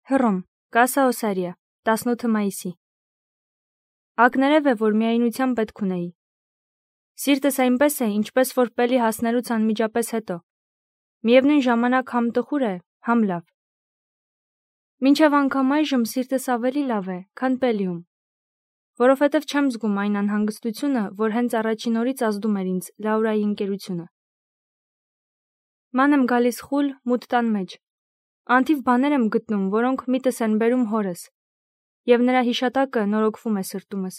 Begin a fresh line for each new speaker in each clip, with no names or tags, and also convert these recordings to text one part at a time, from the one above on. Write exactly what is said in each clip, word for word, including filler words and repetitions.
Հռոմ, Կասա Օսարիա, տասնութ մայիսի։ Ակներև է, որ միայնության պետք ունեի։ Սիրտս այնպես է, ինչպես որ պելի հասնելուց անմիջապես հետո։ Միևնույն ժամանակ համ տխուր է, համ լավ։ Մինչև անգամ այժմ սիրտս ավելի լավ է, քան պելիում, որովհետև չեմ զգում այն անհանգստությունը, որ հենց առաջին օրից ազդում էր ինձ Լաուրայի ընկերությունը։ Ման եմ գալիս խուլ, մութ տան մեջ։ Անթիվ բաներ եմ գտնում, որոնք միտս են բերում հորս, և նրա հիշատակը նորոգվում է սրտումս։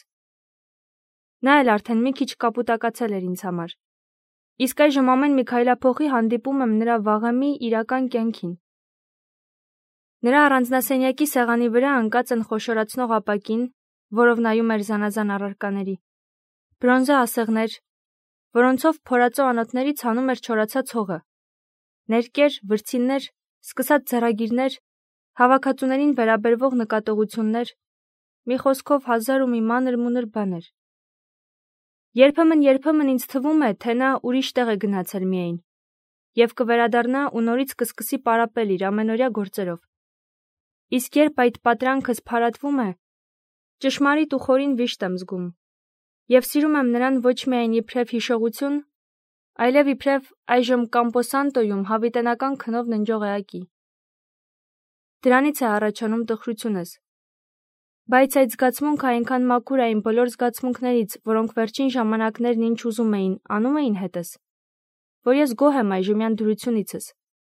Նա էլ արդեն մի քիչ կապուտակացել էր ինձ համար։ Իսկ այժմ ամեն մի քայլափոխի հանդիպում եմ նրա վաղեմի իրական կյանքին։ Նրա առանձնասենյակի սեղանի վրա ընկած են խոշորացնող ապակին, որով նայում էր զանազան առարկաների, բրոնզե ասեղներ, որոնցով փորածո անոթներից հանում էր չորացած հողը, ներկեր, վրձիններ, սկսած ձեռագիրներ, հավաքածուներին վերաբերվող նկատողություններ, մի խոսքով հազար ու մի մանր-մունր բաներ։ Երբեմն-երբեմն ինձ թվում է, թե նա ուրիշ տեղ է գնացել միայն, և կվերադառնա ու նորից կսկսի պարապել իր ամենօրյա գործերով։ Իսկ երբ այդ պատրանքս փարատվում է, ճշմարիտ ու խորին վիշտ եմ զգում, և սիրում եմ նրան ոչ միայն իբրև հիշողություն, այլև իբրև այժմ Կամպոսանտոյում հավիտենական քնով ննջող էակի։ Դրանից է առաջանում տխրությունս։ Բայց այդ զգացմունքը այնքան մաքուր է իմ բոլոր զգացմունքներից, որոնք վերջին ժամանակներն ինչ ուզում էին, անում էին հետս, որ ես գոհ եմ այժմյան դրությունիցս։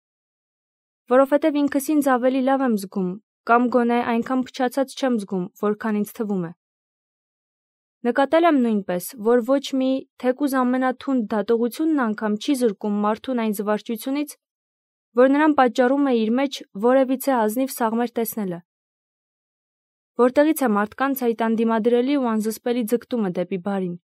Որովհետև ինքս ինձ ավելի լավ եմ զգում, կամ գոնե այնքան փչացած չեմ զգում, որքան ինձ թվում է։ Նկատել եմ նույնպես, որ ոչ մի թեկուզ ամենաթունդ դատողությունն անգամ չի զրկում մարդուն այն զվարճությունից, որ նրան պատճառում է իր մեջ որևիցե ազնիվ սաղմեր տեսնելը։ Որտեղից է մարդկանց այդ անդիմադրելի ու անզսպելի ձգտումը դեպի բարին։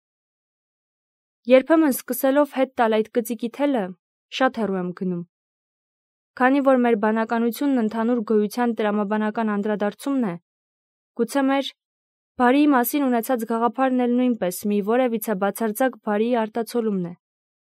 Երբեմն սկսելով հետ տալ այդ կծիկի թելը, շատ հեռու եմ գնում։ Քանի որ մեր բանականությունն ընդհանուր գոյության տրամաբանական անդրադարձումն է, գուցե մեր բարիի մասին ունեցած գաղափարն էլ նույնպես մի որևիցե բացարձակ բարիի արտացոլումն է։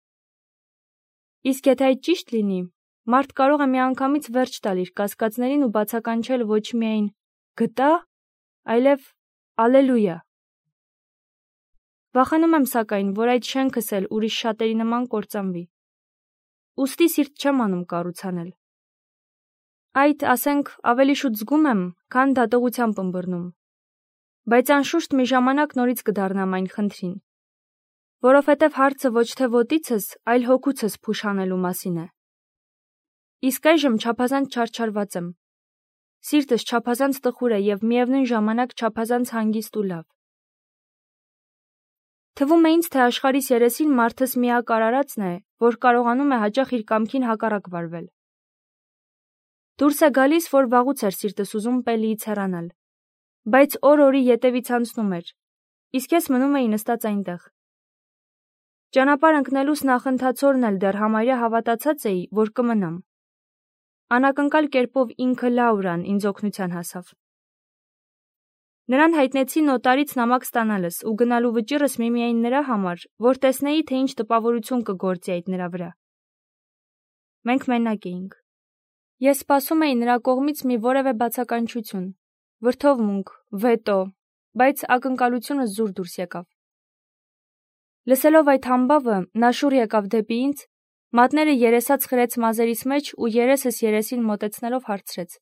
Իսկ եթե այդ ճիշտ լինի, մարդ կարող է միանգամից վերջ տալ իր կասկածներին ու բացականչել ոչ միայն «գտա», այլև «ալելույա»։ Վախենում եմ սակայն, որ այդ շենքս էլ ուրիշ շատերի նման կործանվի։ Ուստի սիրտ չեմ անում կառուցանել։ Այդ, ասենք, ավելի շուտ զգում եմ, քան դատողությամբ ըմբռնում։ Բայց անշուշտ մի ժամանակ նորից կդառնամ այն խնդրին, որովհետև հարցը ոչ թե ոտիցս, այլ հոգուցս փուշանելու մասին է։ Իսկ այժմ չափազանց չարչարված եմ։ Սիրտս չափազանց տխուր է և միևնույն ժամանակ չափազանց հանգիստ ու լավ։ Թվում է ինձ, թե աշխարհիս երեսին մարդս միակ արարածն է, որ կարողանում է հաճախ իր կամքին հակառակ վարվել։ Դուրս է գալիս, որ վաղուց էր սիրտս ուզում Պելիից հեռանալ, բայց օր-օրի ետևից անցնում էր, իսկ ես մնում էի նստած այնտեղ։ Ճանապարհ ընկնելուս նախընթացորն էլ դեռ համարյա հավատացած էի, որ կմնամ։ Անակնկալ կերպով ինքը Լաուրան ինձ օգնության հասավ։ Նրան հայտնեցի նոտարից նամակ ստանալս ու գնալու վճիռս միմիայն նրա համար, որ տեսնեի, թե ինչ տպավորություն կգործի այդ նրա վրա։ Մենք մենակ էինք։ Ես սպասում էի նրա կողմից մի որևէ բացականչություն, վրդովմունք, վետո, բայց ակնկալությունս զուր դուրս եկավ։ Լսելով այդ համբավը, նա շուռ եկավ դեպի ինձ, մատները երեսած խրեց մազերիս մեջ ու երեսս երեսին մոտեցնելով հարցրեց.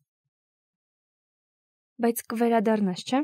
Բայց կվերադառնաս, չէ՞։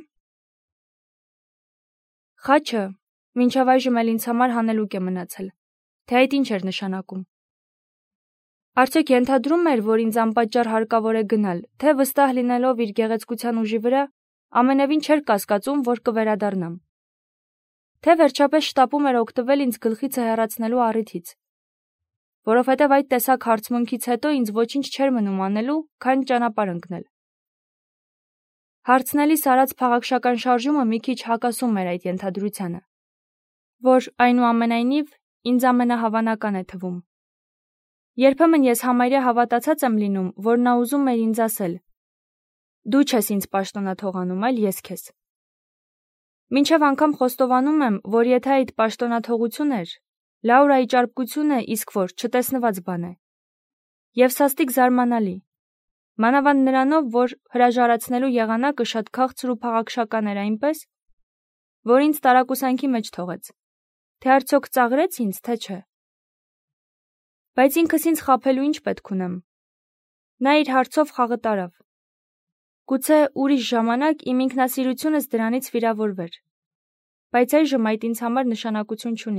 Խաչը մինչև այժմ էլ ինձ համար հանելուկ է մնացել, թե այդ ինչ էր նշանակում։ Արդյոք ենթադրում էր, որ ինձ անպատճառ հարկավոր է գնալ, թե վստահ լինելով իր գեղեցկության ուժի վրա, ամենևին չէր կասկածում, որ կվերադառնամ։ Թե վերջապես շտապում էր օգտվել ինձ գլխիցը հեռացնելու առիթից, որովհետև այդ տեսակ հարցմունքից հետո ինձ ոչինչ չէր մնում անելու, քան ճանապարհ ընկնել։ Հարցնելիս արած փաղաքշական շարժումը մի քիչ հակասում էր այդ ենթադրությանը, որ այնուամենայնիվ ինձ ամենահավանական է թվում։ Երբեմն ես համարյա հավատացած եմ լինում, որ նա ուզում էր ինձ ասել. դու չես ինձ պաշտոնաթողանում, այլ ես քեզ։ Մինչև անգամ խոստովանում եմ, որ եթե այդ պաշտոնաթողություն էր, Լաուրայի ճարպկությունը իսկ որ չտեսնված բան է։ Եվ սաստիկ զարմանալի, մանավանդ նրանով, որ հրաժարացնելու եղանակը շատ քաղցր ու փաղաքշական էր այնպես, որ ինձ տարակուսանքի մեջ թողեց, թե արդյոք ծաղրեց ինձ, թե չէ։ Բայց ինքս ինձ խաբելու ինչ պետք ունեմ։ Նա իր հարցով խաղը տարավ։ Գուցե ուրիշ ժամանակ իմ ինքնասիրությունս դրանից վիրավորվեր, բայց այժմ այդ ինձ համար նշանակություն չունի։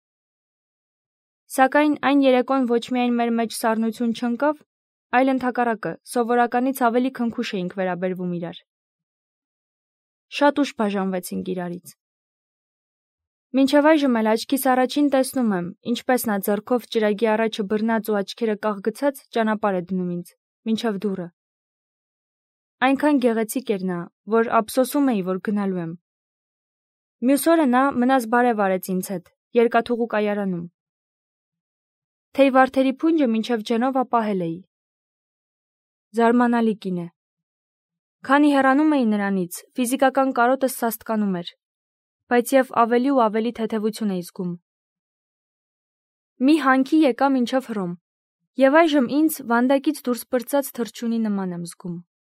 Սակայն այն երեկոն ոչ միայն մեր մեջ սառնություն չընկավ, այլ ընդհակառակը, սովորականից ավելի քնքուշ էինք վերաբերվում իրար։ Շատ ուշ բաժանվեցինք իրարից։ Մինչև այժմ էլ աչքիս առաջին տեսնում եմ, ինչպես նա ձեռքով ճրագի առաջը բռնած ու աչքերը կաղգցած ճանապարհ է դնում ինձ, մինչև դուռը։ Այնքան գեղեցիկ էր նա, որ ափսոսում էի, որ գնալու եմ։ Մյուս օրը նա մնաս բարև արեց ինձ հետ, երկաթուղու կայարանում։ Թեյ վարդերի փունջը մինչև Ջենովա պահել էի։ Զարմանալի կին է։ Քանի հեռանում էի նրանից, ֆիզիկական կարոտս սաստկանում էր, բայց և ավելի ու ավելի թեթևություն էի զգում։ Մի հանքի եկա մինչև Հռոմ, և այժմ ինձ վանդակից դուրս պրծած թռչունի նման եմ զգում։